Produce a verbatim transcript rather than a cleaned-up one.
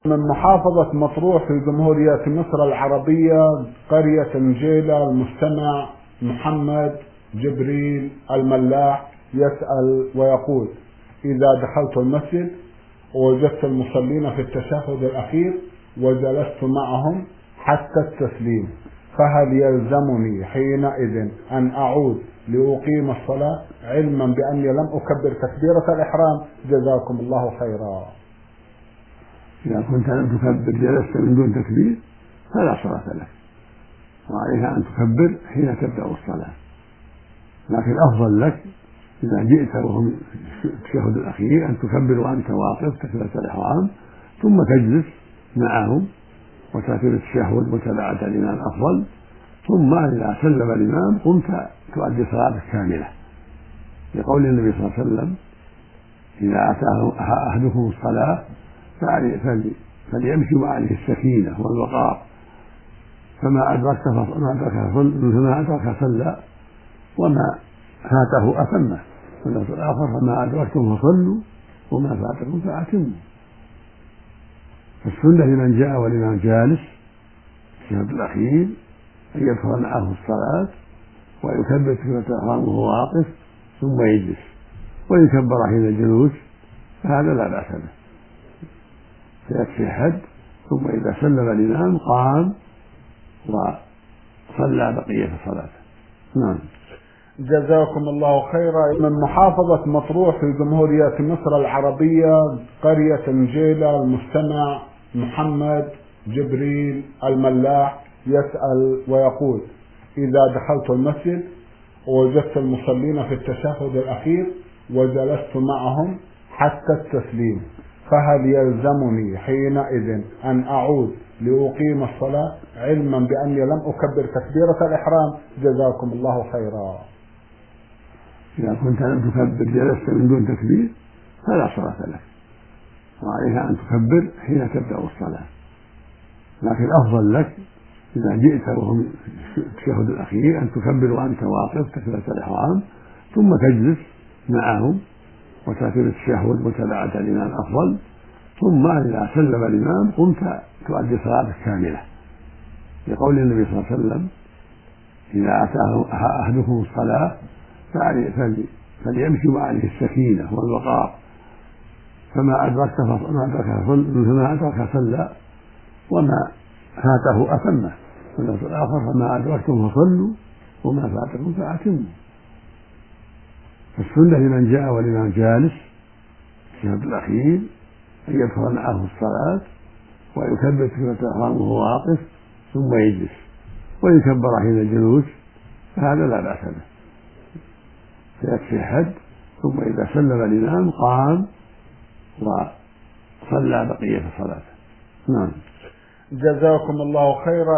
من محافظة مطروح في جمهورية مصر العربية، قرية نجيلة، المستمع محمد جبريل الملاح يسأل ويقول: إذا دخلت المسجد ووجدت المصلين في التشهد الأخير وجلست معهم حتى التسليم، فهل يلزمني حينئذ أن أعود لأقيم الصلاة، علما بأني لم أكبر تكبيرة الإحرام؟ جزاكم الله خيرا. إذا كنت لم تكبر جلست من دون تكبير فلا صلاة لك، وعليك أن تكبر حين تبدأ الصلاة، لكن أفضل لك إذا جئت وهم في التشهد الأخير أن تكبر وأنت واقف تكبيرة الإحرام، ثم تجلس معهم وتأتي التشهد متابعة الإمام أفضل، ثم إذا سلم الإمام قمت تؤدي صلاتك كاملة، لقول النبي صلى الله عليه وسلم: إذا أتاه أحدكم الصلاة فليمشي وعليه السكينة والوقار، فما أدرك فما أدرك صلى وما فاته أتمه، واللفظ الآخر: فما أدركتم فصلوا وما فاتكم فأتموا. فالسنة لمن جاء والإمام جالس في التشهد الأخير أن يدخل معه الصلاة ويكبر تكبيرة الإحرام وهو واقف، ثم يجلس ويكبر حين الجلوس، فهذا لا بأس به، فيكفي حد. ثم إذا سلم الإمام قام وصلى بقية صلاته. نعم. جزاكم الله خيرا. من محافظة مطروح في جمهورية مصر العربية، قرية نجيلة، المستمع محمد جبريل الملاح يسأل ويقول: إذا دخلت المسجد ووجدت المصلين في التشهد الأخير وجلست معهم حتى التسليم، فهل يلزمني حينئذ أن أعود لأقيم الصلاة، علما بأني لم أكبر تكبيرة الإحرام؟ جزاكم الله خيرا. إذا كنت لم تكبر جلست من دون تكبير فلا صلاة لك، وعليك أن تكبر حين تبدأ الصلاة، لكن أفضل لك إذا جئت وهم في التشهد الأخير أن تكبر وأنت واقف تكبيرة الإحرام، ثم تجلس معهم وتأتي التشهد متابعة الإمام أفضل، ثم إذا سلم الإمام قمت تؤدي صلاتك كاملة، لقول النبي صلى الله عليه وسلم: إذا أتاه أحدكم الصلاة فليمشي وعليه السكينة والوقار، فما أدرك فما أدرك صلى وما فاته أتمه، واللفظ الآخر: فما أدركتم فصلوا وما فاتكم فأتموا. فالسنة لمن جاء والإمام جالس في التشهد الأخير أن يدخل معه الصلاة ويكبر تكبيرة الإحرام وهو واقف، ثم يجلس ويكبر حين الجلوس، فهذا لا بأس به، فيكفي حد. ثم إذا سلم الإمام قام وصلى بقية صلاته. نعم. جزاكم الله خيرا.